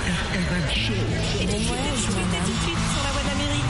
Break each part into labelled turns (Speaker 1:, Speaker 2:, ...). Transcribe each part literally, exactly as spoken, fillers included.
Speaker 1: R M Show.
Speaker 2: Et bon voyage, madame. Tout de suite sur la voie d'Amérique.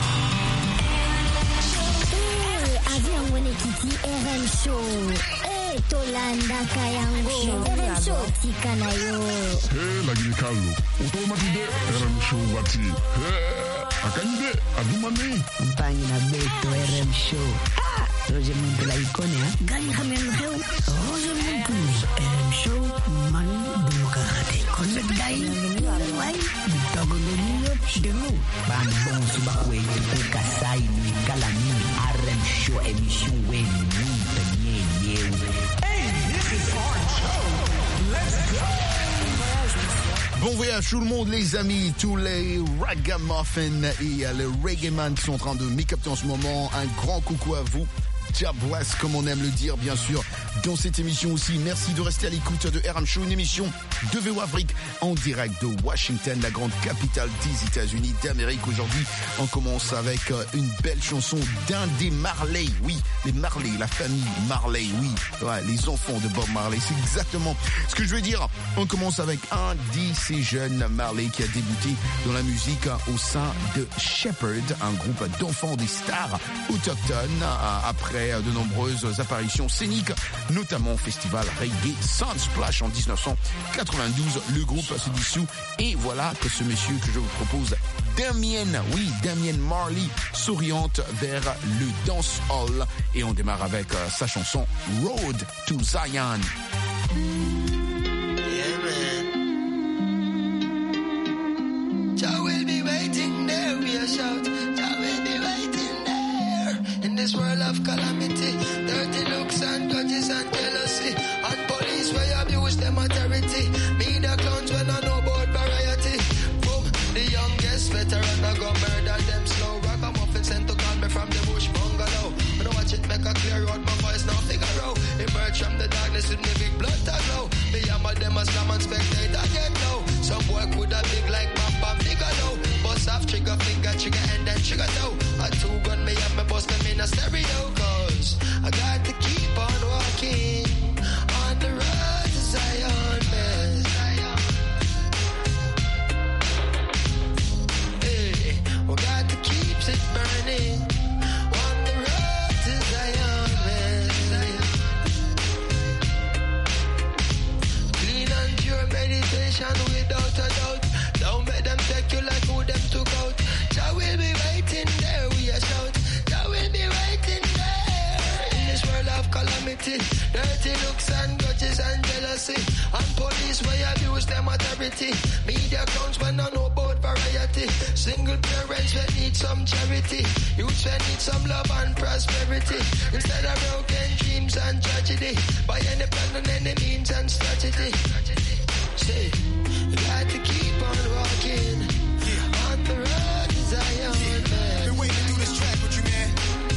Speaker 3: Eh, avion wene kiti R M Show. Eh, tolanda kayango. R M Show tikana yo.
Speaker 1: Eh, lagi ni Carlo. Otomati de R M Show wati. Eh, akande adumani.
Speaker 4: Mpangi na beto R M Show. Ah, Roger Muntula ikone ha.
Speaker 3: Gali hamen heu.
Speaker 4: Roger Muntula R M Show man bulukate. Konbet dai. Wai, dogo niyo dengo. Ban bon suba we ko kasai ni kala ni R M Show émission we ni penye yewe.
Speaker 1: Hey, this is our show. Let's go. Bon voyage tout le monde les amis, tous les ragamuffins et les reggaeman qui sont en train de m'écouter en ce moment. Un grand coucou à vous. Jah bless, comme on aime le dire, bien sûr, dans cette émission aussi. Merci de rester à l'écoute de R M Show, une émission de V O Afrique en direct de Washington, la grande capitale des États-Unis d'Amérique. Aujourd'hui, on commence avec une belle chanson d'un des Marley. Oui, les Marley, la famille Marley, oui. Ouais, les enfants de Bob Marley, c'est exactement ce que je veux dire. On commence avec un de ces jeunes Marley qui a débuté dans la musique au sein de Shepherd, un groupe d'enfants des stars autochtones, après de nombreuses apparitions scéniques, notamment au festival Reggae Sunsplash en dix-neuf cent quatre-vingt-douze. Le groupe se dissout et voilà que ce monsieur que je vous propose, Damien, oui, Damien Marley, s'oriente vers le dancehall et on démarre avec euh, sa chanson Road to Zion.
Speaker 5: Yeah, man. Jah will be waiting there, we are shout. Jah will be waiting there. In this world of calamity, dirty looks and grudges and jealousy, and police where abuse them authority. Media clowns when I know about variety. Boom, the youngest veteran I go murder them slow. Ragamuffin sent to call me from the bush bungalow. When I watch it make a clear out, my voice now figure out. Emerge from the darkness with me big blood to glow. Me hammer them as slam and spectator get low. Some boy could have big like Bam Bam Bigelow. Bust off trigger finger, trigger and then trigger toe. A two gun me up, me bust them in a stereo. Cause I got to keep on walking on the road to Zion, man. Hey, we got to keep it burning on the road to Zion, man. Clean and pure meditation without a doubt. Don't let them take you like who them took out. Jah will be waiting there, we are shout. Jah will be waiting there. In this world of calamity, dirty looks and grudges and jealousy, and police where abuse them authority. Media clowns when I know about variety. Single parents will need some charity. Youths will need some love and prosperity. Instead of broken dreams and tragedy, by any plan and any means and strategy. Say, you got to keep on walking yeah. on the road to Zion, yeah. man.
Speaker 6: Been waiting to do this track with you, man.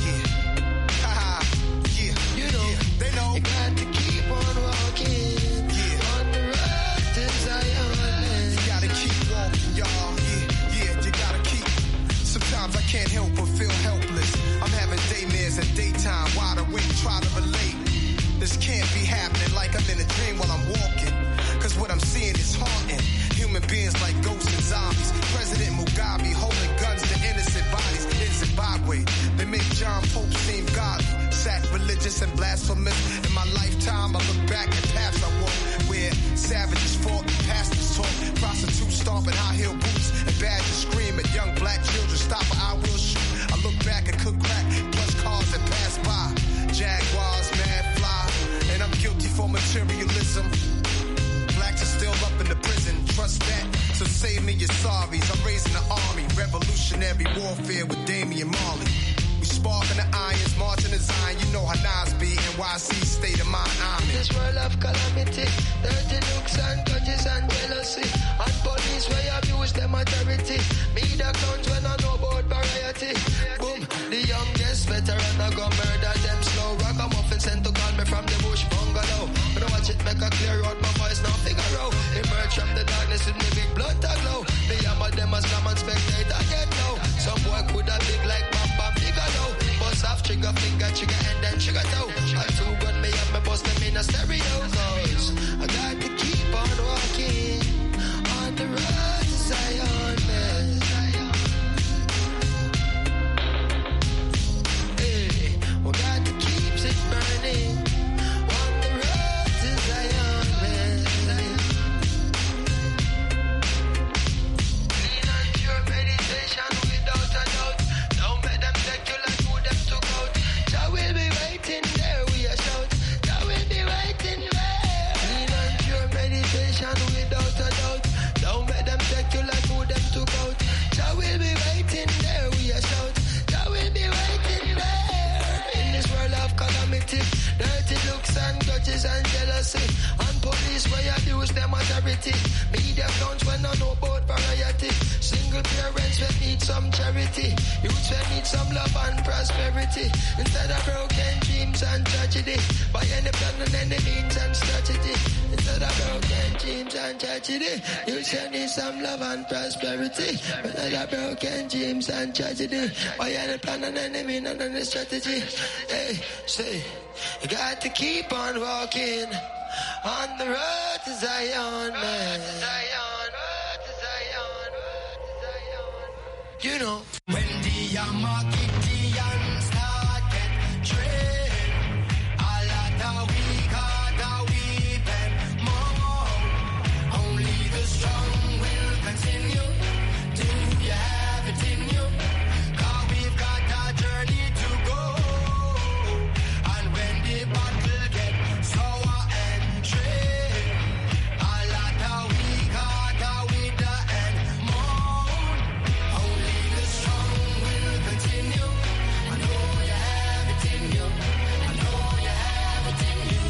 Speaker 6: Yeah. Haha. Yeah.
Speaker 5: You know,
Speaker 6: yeah. They know.
Speaker 5: You got to keep on walking yeah. on the road to Zion, man.
Speaker 6: You gotta keep walking, y'all. Yeah, yeah, you gotta keep. Sometimes I can't help but feel helpless. I'm having daymares and daytime wide awake, try to relate. This can't be happening like I'm in a dream while I'm walking. Cause what I'm seeing is haunting. Human beings like ghosts and zombies. President Mugabe holding guns to innocent bodies in Zimbabwe. They make John Pope seem godly, sacrilegious and blasphemous. In my lifetime, I look back at paths I walked where savages fought and pastors taught. Prostitutes stomping high heel boots and badgers scream at young black children. Stop or I will shoot. I look back and cook crack, plus cars that pass by. Jaguars, mad fly, and I'm guilty for materialism. Blacks are still up in the prison, trust that. So save me your sorries. I'm raising the army, revolutionary warfare with Damian Marley. We sparking the irons, marching the Zion. You know how Nas be, N Y C state of mind. I'm
Speaker 5: in this world of calamity, dirty looks and grudges and jealousy, and police where abuse them authority. Media clowns when I know about variety. Boom, the youngest veteran I go murder them slow. Ragamuffin sent to call me from the bush bungalow. When I watch it make a clear out, my voice now figure out. Emerge from the darkness with me big blood to glow. Me hammer them as slam and spectator get low. Some boy could have big like Bam Bam Bigelow. Bust off trigger finger, trigger and then trigger toe. I two gun me up, me bust them in a stereo. Cause I got to keep on walking on the road to Jah will be waiting there. We are shout, Jah will be waiting there. In this world of calamity, dirty looks and grudges and jealousy, and police where abuse them authority. Media accounts when I know about variety. Single parents will need some charity. Youths will need some love and prosperity. Instead of broken dreams and tragedy, by any plan and any means and strategy. Instead of broken dreams and tragedy, youths will need some love and prosperity. Instead of broken dreams and tragedy, by any plan and any means and any strategy. Hey, say, you got to keep on walking on the road to Zion, man. You know, when the Yamakitians start get trained, all of the weak are the weeping more. Only the strong will continue. Do you have it in you? Cause we've got a journey to go. And when the battle get sour and trained, all of the weak are the weaker and moan. Only the strong will continue. I know you have it in you. I know you have it in you.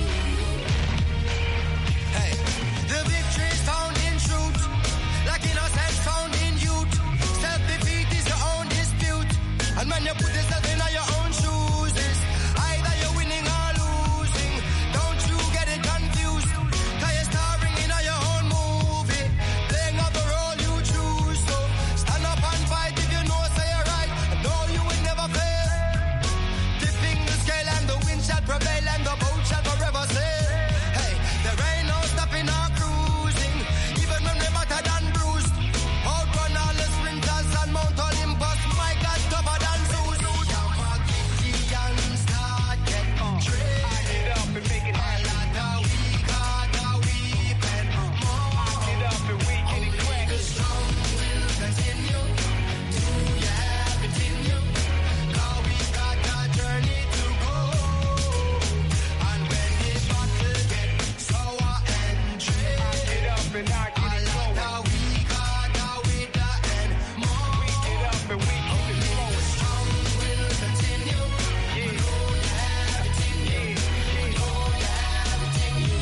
Speaker 5: Hey, the victory is found in truth, like innocence found in youth. Self-defeat is your own dispute, and when you put yourself in your own shoes, it's either you're winning or losing. Don't you get it confused? Cause you're starring in your own movie, playing out the role you choose. So stand up and fight if you know so you're right. I know you will never fail. Tipping the scale and the wind shall prevail and the boat shall forever sail. Hey, there ain't no stopping or cruising, even when we're battered and bruised. Outrun all the sprinters and Mount Olympus, my God, tougher than Zeus. Yamakitians start get trained. All of the weak are the weeping more. Only the strong will continue. Do you have it in you? Cause we've got a journey to go. And when the battle get sour and trained, all of the weak are the weaker and more. Only the strong will continue. I know you have it in you. I know you have it in you.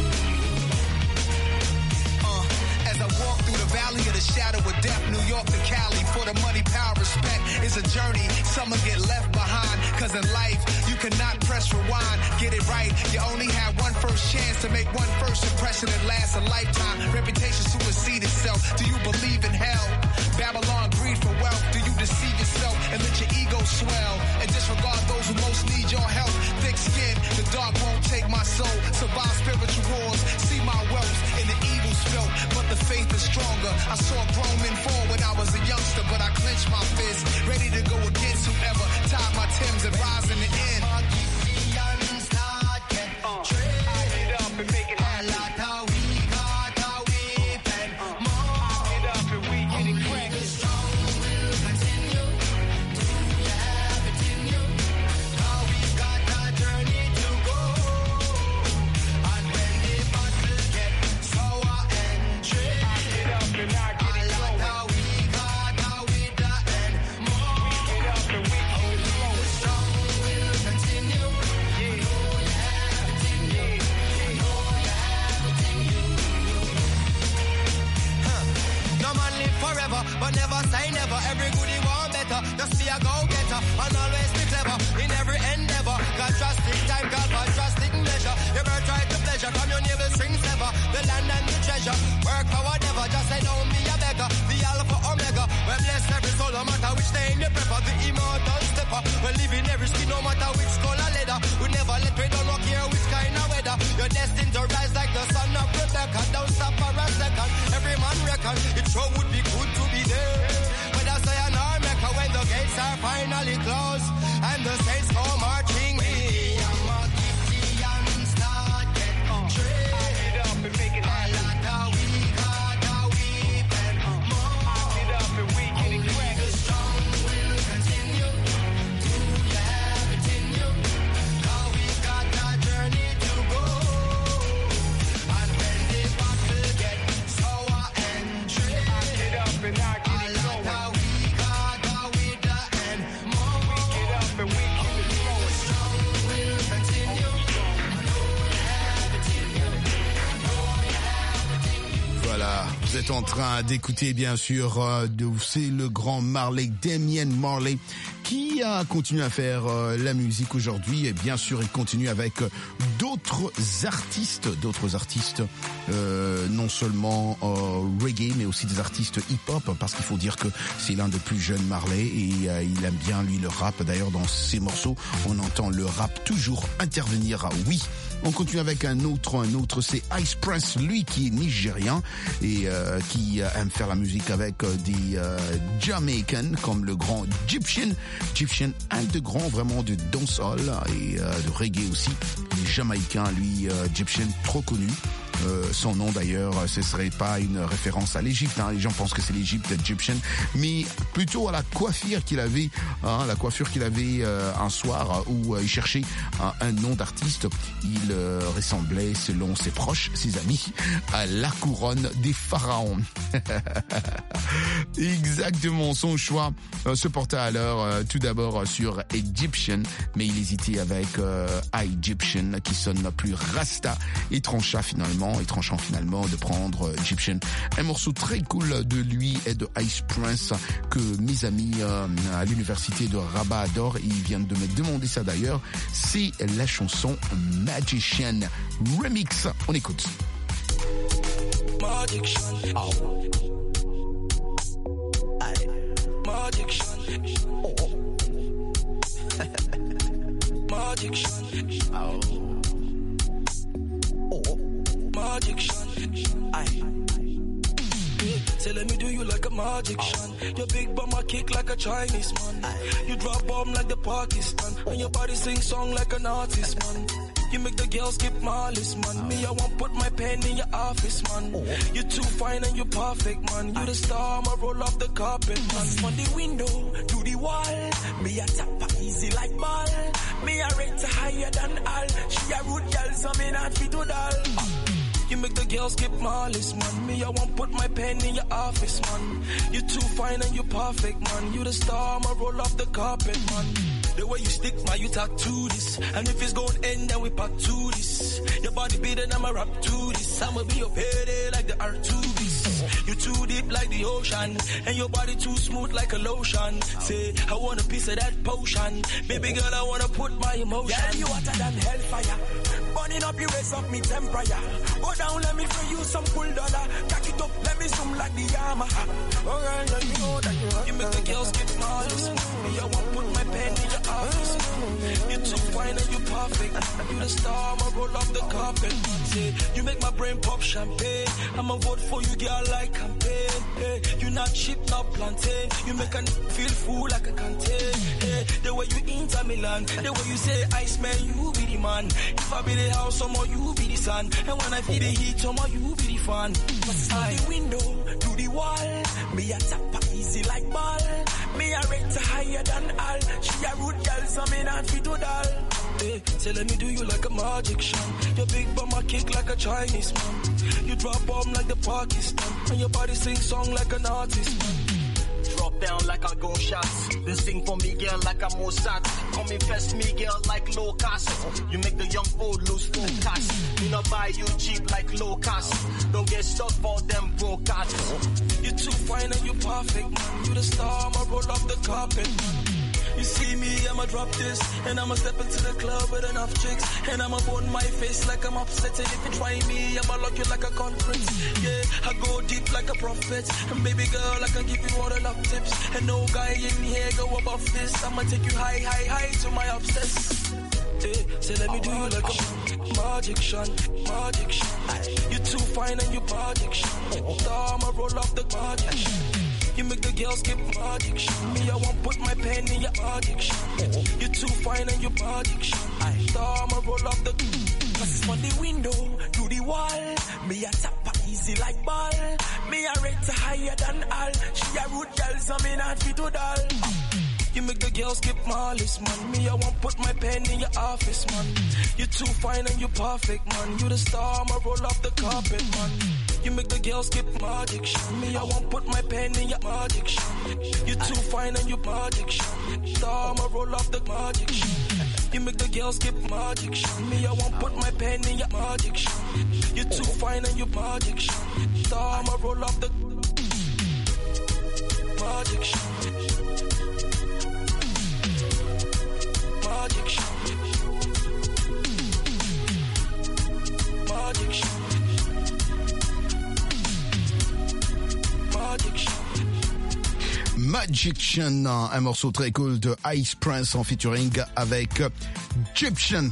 Speaker 6: Uh, as I walk through the valley of the shadow of death, New York to Cali, for the money, power, respect is a journey. Some will get left behind, cause in life you cannot press rewind. Get it right, you only have one first chance to make one first impression that lasts a lifetime. Reputation supersedes itself. Do you believe in hell? Babylon greed for wealth. Do you deceive yourself and let your ego swell and disregard those who most need your help? Thick skin, the dark won't take my soul. Survive spiritual wars, see my wealth in the evil spilt, but the faith is stronger. I saw grown men fall when I was a youngster, but I clenched my fist, ready to go against whoever tied my Timbs and rise in the end.
Speaker 5: Yamakitians start get trained. All of the weak are the weeping more. Only the strong will continue. Do you have it in you? Cause we've got a journey to go. And when the battle get sour and trained, all of the weak are the weaker and more. Only the strong will continue. I know you have it in you. I know you have it in you. No man live forever, but never say never. Every goodie want better, just be a go-getter and always be clever in every endeavor. Got drastic time, got for drastic measure. You better try to pleasure from your navel strings ever. The land and the treasure, work for whatever. Just say don't be a beggar, the alpha omega. Well bless every soul, no matter which day in the prepper. The immortal stepper, we live in every skin, no matter which skull or leather. We never let we don't walk here which kind of weather. You're destined to rise like the son of Rebecca. Don't stop for a second, every man reckon it sure would be good to be there. But I say an Mecca when the gates are finally closed and the saints go marching in. Yamakitians start get trained. All of the weak are the weeping more. Only the strong will continue. Do you have it in you? Cause we've got a journey to go. And when the battle get sour and trained,
Speaker 1: êtes en train d'écouter, bien sûr, euh, de, c'est le grand Marley, Damian Marley, qui a continué à faire euh, la musique aujourd'hui. Et bien sûr, il continue avec euh, d'autres artistes, d'autres artistes, euh, non seulement euh, reggae, mais aussi des artistes hip-hop, parce qu'il faut dire que c'est l'un des plus jeunes Marley et euh, il aime bien, lui, le rap. D'ailleurs, dans ses morceaux, on entend le rap toujours intervenir. Oui. On continue avec un autre, un autre, c'est Ice Prince, lui qui est nigérien et euh, qui euh, aime faire la musique avec euh, des euh, Jamaicans comme le grand Egyptian. Egyptian, un de grands vraiment de dancehall et euh, de reggae aussi. Les Jamaïcains, lui, euh, Egyptian, trop connu. Euh, son nom d'ailleurs, ce serait pas une référence à l'Égypte, hein. Les gens pensent que c'est l'Égypte Egyptian, mais plutôt à la coiffure qu'il avait, hein, la coiffure qu'il avait euh, un soir où euh, il cherchait un, un nom d'artiste. Il euh, ressemblait, selon ses proches, ses amis, à la couronne des pharaons. Exactement, son choix euh, se portait alors euh, tout d'abord sur Egyptian, mais il hésitait avec euh, Egyptian qui sonne plus rasta et trancha finalement et tranchant finalement de prendre Egyptian. Un morceau très cool de lui et de Ice Prince que mes amis euh, à l'université de Rabat adorent. Ils viennent de me demander ça d'ailleurs. C'est la chanson Magician Remix. On écoute.
Speaker 5: Magician. Oh. Magician. Oh. Magician. Oh. Magician, aye. Say let me do you like a magician. Your big bum I kick like a Chinese man. Aye. You drop bomb like the Pakistan. And your body sing song like an artist, man. You make the girls skip Marlis, man. Me, I won't put my pen in your office, man. You too fine and you perfect, man. You the star, I'ma roll off the carpet, man. From the window to the wall, me a tap easy like ball. Me a rate higher than all. She a rude girl, so me not fit to doll. You make the girls skip Marlis, man. Me, I won't put my pen in your office, man. You too fine and you perfect, man. You the star, I'ma roll off the carpet, man. The way you stick, man, you talk to this. And if it's going end, then we pack to this. Your body beat and I'ma rap to this. I'ma be your payday like the R two Bs. You too deep like the ocean. And your body too smooth like a lotion. Say, I want a piece of that potion. Baby girl, I wanna put my emotion. Yeah, you hotter than hellfire. Burning up, you raise up me temperature. Go down, let me free you some cool dollar. Cock it up, let me zoom like the Yamaha. Oh girl, let me know that you You make the girls get Marlis. Me, I won't put my pen in your office. You too fine and you perfect. You the star, I'ma roll off the carpet. Say, you make my brain pop champagne. I'ma vote for you, girl, like campaign. Hey, you not cheap, not plantain. You make a feel full like a canteen. Hey, the way you enter Milan, the way you say, Ice Man, you be the man. If I be the house, somehow you be the sun. And when I feel the heat, somehow you be the fan. From the window to the wall, me a tap easy like ball. Me a rate higher than all. She a rude girl, so me not fit to doll. Hey, say let me do you like a magician. Your big bum I kick like a Chinese man. You drop bomb like the Pakistan. And your body sing song like an artist, man. Drop down like a gunshots. They sing for me, girl, like a Mossad. Come infest me, girl, like low cost. You make the young old lose focus. Me not buy you cheap like low cost. Don't get stuck for them broke artists. You too fine and you perfect, man. You the star, I'ma roll off the carpet, man. You see me, I'ma drop this, and I'ma step into the club with enough chicks, and I'ma burn my face like I'm upset, and if you try me, I'ma lock you like a conference. Yeah, I go deep like a prophet, and baby girl, I can give you all the love tips, and no guy in here go above this. I'ma take you high, high, high to my obsess. Hey, say let me do you like a magician, magician. You too fine and you magician. Star, I'ma roll off the magician. You make the girls skip magician. Me, I won't put my pen in your addiction. You too fine and you magician. Star, I'ma roll off the Cause from the window to the wall. Me a tap easy like ball. Me a rate higher than all. She a rude girl, so me not fit to doll. You make the girls skip Marlis, man. Me, I won't put my pen in your office, man. You too fine and you perfect, man. You the star, I'ma roll off the carpet, man. You make the girls skip magician. Me, I won't put my pen in your magician. You too fine and you magician. Star, I'ma roll off the magician.
Speaker 7: You make the girls skip magic shot. Me, I won't put my pen in your magic shot. You're too fine and you magic shot. So I'ma roll up the magic shot. Magic shot. Magic shot. Magic shot.
Speaker 1: Magician, un morceau très cool de Ice Prince en featuring avec Egyptian.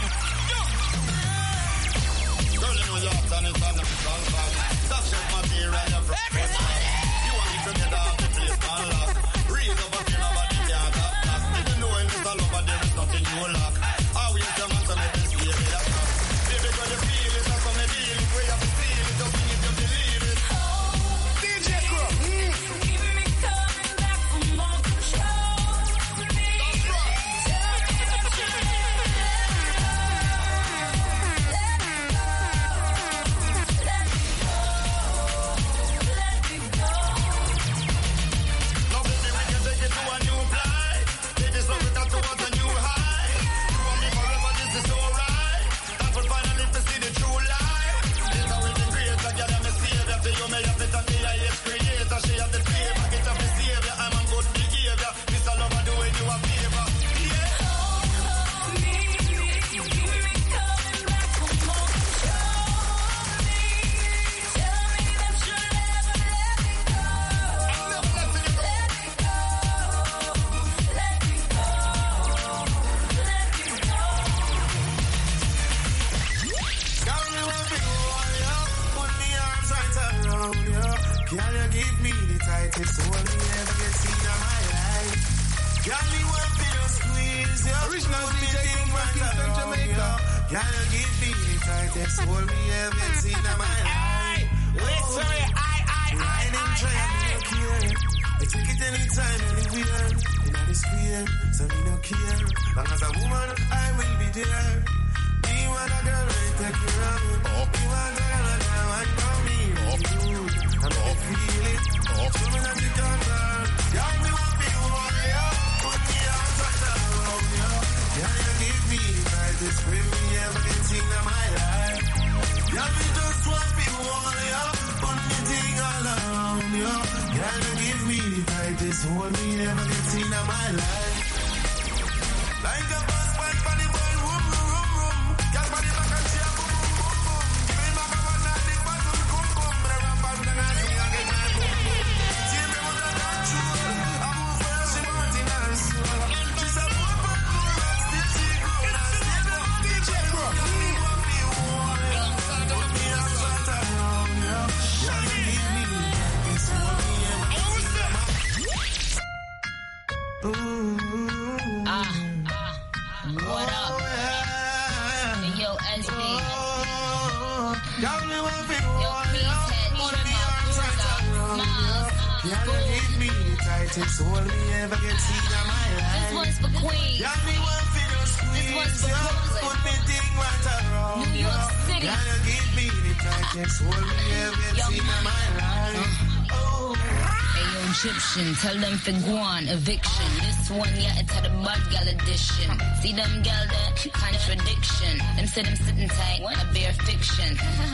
Speaker 8: Tell them for guan, eviction. This one, yeah, it's had a bad gal edition. See them gal there? Contradiction. Them say them sitting tight, a bare fiction.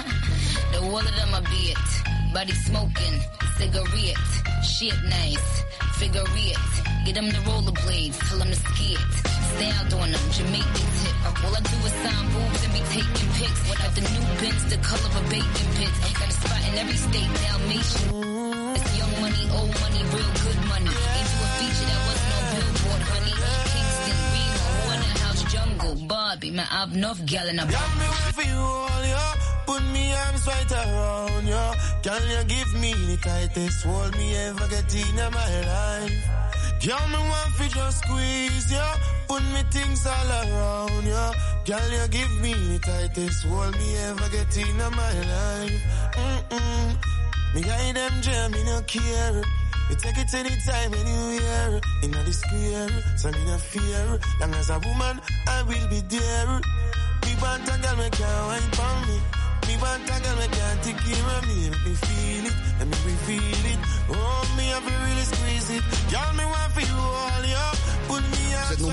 Speaker 8: The whole of them a beat. Body smoking, cigarette. Shit nice, figure it. Get them the rollerblades, tell them to ski it. Stay out on them, Jamaican tip. All I do is sign boobs and be taking pics. Without the new bins, the color of bacon pits. Ain't got a spot in every state, Dalmatian. It's young money, old money, real good money. Ain't do a feature that wasn't on Billboard, honey. Kingston, Remo, Waterhouse, Jungle, Barbie. Man, I've enough gal in a bar.
Speaker 7: Got me one for you all, yeah. Put me arms right around you. Can you give me the tightest hold me ever get in my life? Girl, me want to just squeeze you. Put me things all around you. Girl, you give me the tightest hold me ever get in my life. Mm-mm. Me guide them jam, me no care. Me take it anytime, anywhere. In the square, so me no fear. Long as a woman, I will be there. Me want a girl, me can't wine for me. Me want a girl, me can't take care of me. Let me feel it, let me feel it. Oh, me have to really squeeze it. Girl, me want for you all, yo. Put me
Speaker 1: Vous êtes nombreux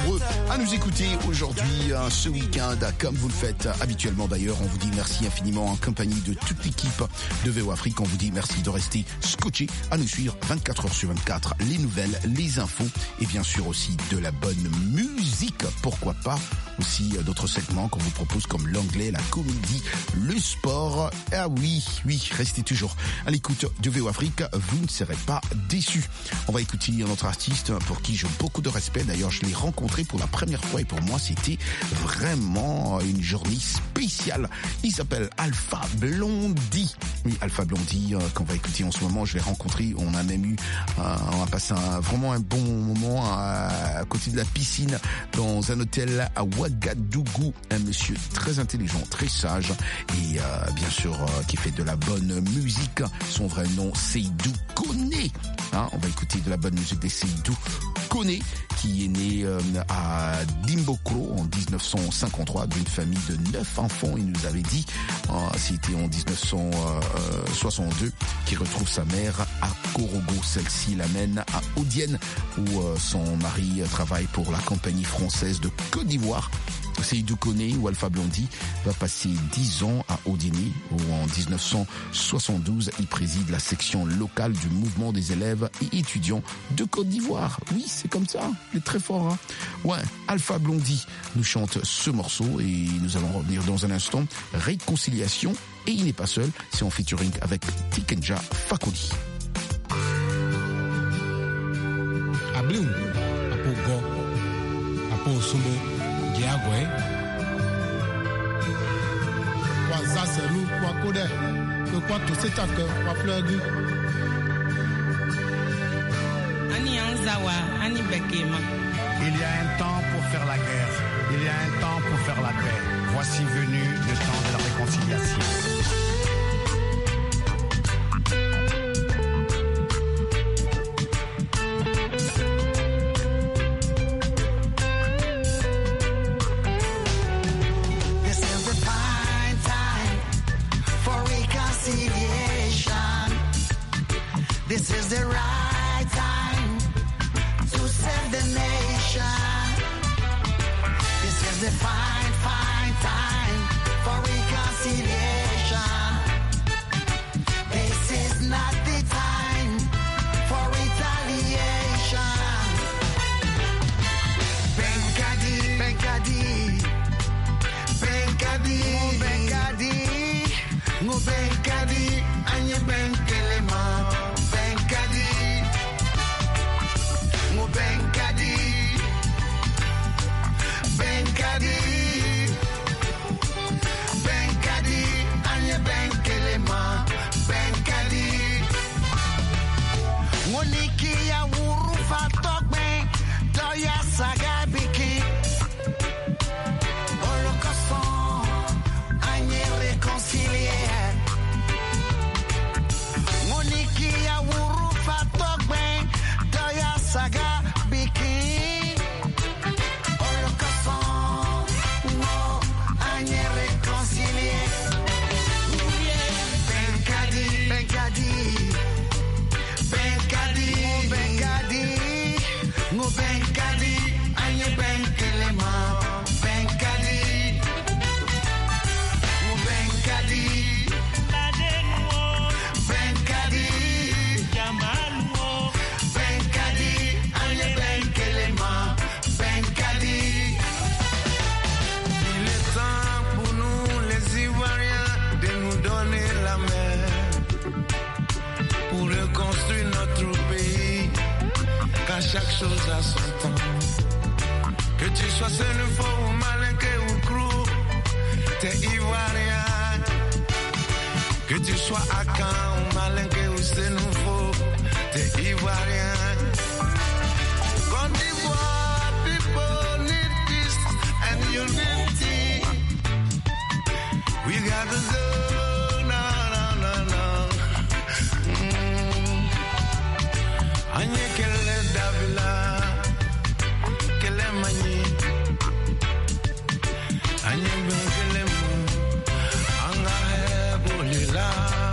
Speaker 1: à nous écouter aujourd'hui, ce week-end, comme vous le faites habituellement d'ailleurs. On vous dit merci infiniment en compagnie de toute l'équipe de V O Afrique. On vous dit merci de rester scotché à nous suivre vingt-quatre heures sur vingt-quatre, les nouvelles, les infos et bien sûr aussi de la bonne musique. Pourquoi pas aussi d'autres segments qu'on vous propose comme l'anglais, la comédie, le sport. Ah oui, oui, restez toujours à l'écoute de V O Afrique, vous ne serez pas déçus. On va écouter notre artiste pour qui j'ai beaucoup de respect. D'ailleurs, je l'ai rencontré pour la première fois et pour moi, c'était vraiment une journée spéciale. Il s'appelle Alpha Blondy. Oui, Alpha Blondy, euh, qu'on va écouter en ce moment, je l'ai rencontré. On a même eu, euh, on a passé un, vraiment un bon moment à, à côté de la piscine dans un hôtel à Ouagadougou. Un monsieur très intelligent, très sage et euh, bien sûr euh, qui fait de la bonne musique. Son vrai nom, Seydou Koné. Hein, on va écouter de la bonne musique de Seydou Koné, qui est né euh, à Dimbokro en dix-neuf cent cinquante-trois d'une famille de neuf enfants. Il nous avait dit, euh, c'était en dix-neuf cent soixante-deux, qu'il retrouve sa mère à Korogo. Celle-ci l'amène à Odienne où euh, son mari travaille pour la compagnie française de Côte d'Ivoire. Seydou Koné ou Alpha Blondy va passer dix ans à Odieni où en dix-neuf cent soixante-douze il préside la section locale du mouvement des élèves et étudiants de Côte d'Ivoire. Oui, c'est comme ça, il est très fort. Hein, ouais, Alpha Blondy nous chante ce morceau et nous allons revenir dans un instant. Réconciliation, et il n'est pas seul, c'est en featuring avec Tikenja Fakoli.
Speaker 9: Ablou, Apo Go, Apo Sumbo. Diagwe wa zaselu wa kode que quoi tout c'est que wa fleugu
Speaker 10: ani anzawa ani bekema.
Speaker 11: Il y a un temps pour faire la guerre, il y a un temps pour faire la paix. Voici venu le temps de la réconciliation.
Speaker 5: This is the right time to save the nation. This is the fine, fine time for reconciliation. This is not the time for retaliation. Benkadi, Benkadi, Benkadi, Benkadi, Mu Benkadi, Anye Benkelema. Benkadi, Benkadi, Benkadi, Anye Benkelema, Benkadi. Moniki ya wuru fatokbe, doya saga biki. Holocauston, Anye réconcilier. Moniki ya wuru fatokbe, doya saga.
Speaker 7: Chaque chose a son temps. Que tu sois sénéfo ou malinqué ou crou, t'es ivoirien. Que tu sois akan ou malinqué ou sénéfo, t'es ivoirien. Côte d'Ivoire, people need peace and unity. We gotta go, no, no, no, no. Mm. Anye kele davila, kele mani. Anye ben kele mu, anga he bolila.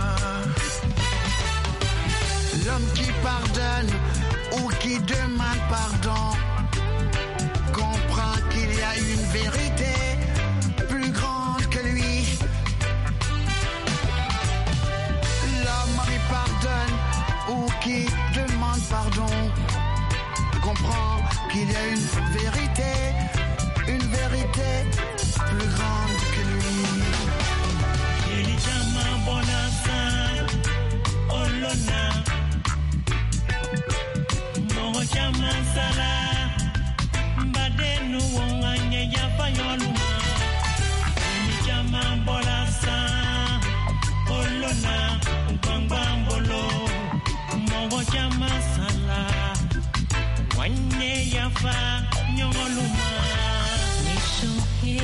Speaker 5: L'homme qui pardonne ou qui demande pardon comprend qu'il
Speaker 12: qu'il y a une vérité, une vérité plus grande que lui.
Speaker 13: Elijama bonasa, olona, mohojama sala, badenu wonganye ya fayoluma. Elijama bonasa, olona, ubangbambolo, mohojama sala, wanye ya fayoluma.
Speaker 14: Nishohe,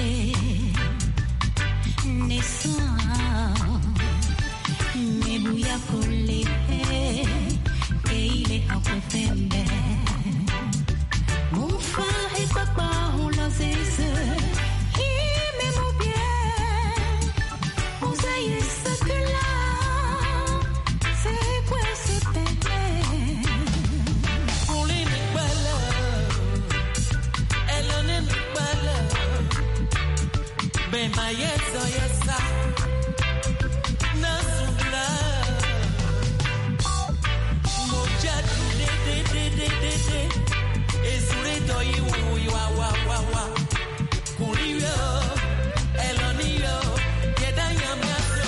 Speaker 14: nisa, mebuya kole, keile hakutembe. Mufa et papa on la zese, hime mon bien. Vous ayez ce que là, c'est quoi ce bébé?
Speaker 13: On les met pas là, elle en est pas là. Ben ma yes, oh yes, ça. Nasula. Moja de de de de de de. Ezure do you you wa wa wa wa. Kuriyo, eloniyo, yeda yamyaso.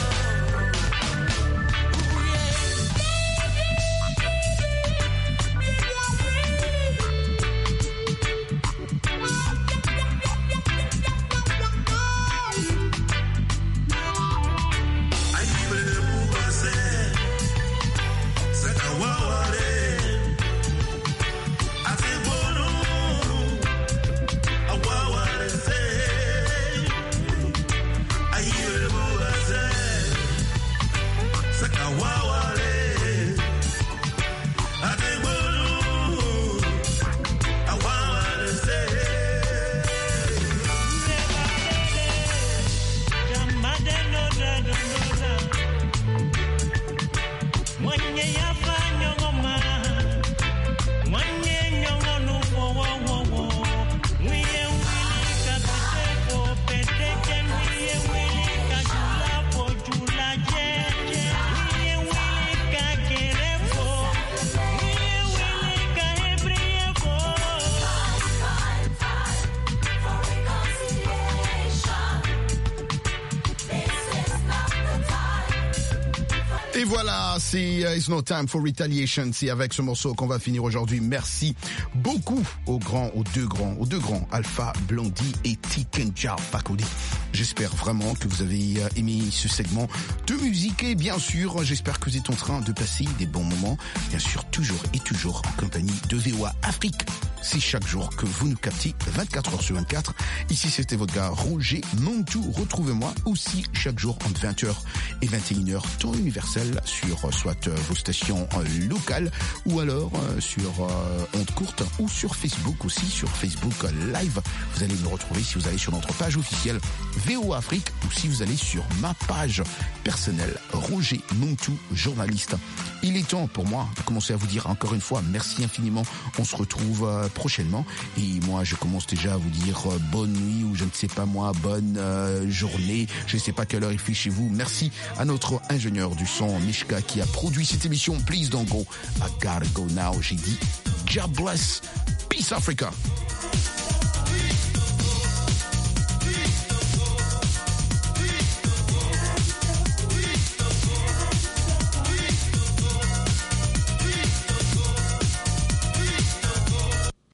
Speaker 1: Et voilà, c'est uh, It's No Time for Retaliation. C'est avec ce morceau qu'on va finir aujourd'hui. Merci beaucoup aux grands, aux deux grands, aux deux grands, Alpha Blondy et Tikenja Fakoli. J'espère vraiment que vous avez uh, aimé ce segment de musique et bien sûr, j'espère que vous êtes en train de passer des bons moments. Bien sûr, toujours et toujours en compagnie de V O A Afrique. C'est chaque jour que vous nous captez vingt-quatre heures sur vingt-quatre. Ici, c'était votre gars Roger Montou. Retrouvez-moi aussi chaque jour entre vingt heures et vingt et une heures, temps universel sur euh, soit euh, vos stations euh, locales ou alors euh, sur euh, ondes courtes ou sur Facebook aussi, sur Facebook euh, Live. Vous allez me retrouver si vous allez sur notre page officielle V O A Afrique ou si vous allez sur ma page personnelle Roger Montou, journaliste. Il est temps pour moi de commencer à vous dire encore une fois merci infiniment. On se retrouve euh, prochainement et moi je commence déjà à vous dire euh, bonne nuit ou je ne sais pas moi, bonne euh, journée, je ne sais pas quelle heure il fait chez vous. Merci à notre ingénieur du son Mishka qui a produit cette émission. Please don't go, I gotta go now. J'ai dit God bless, peace Africa.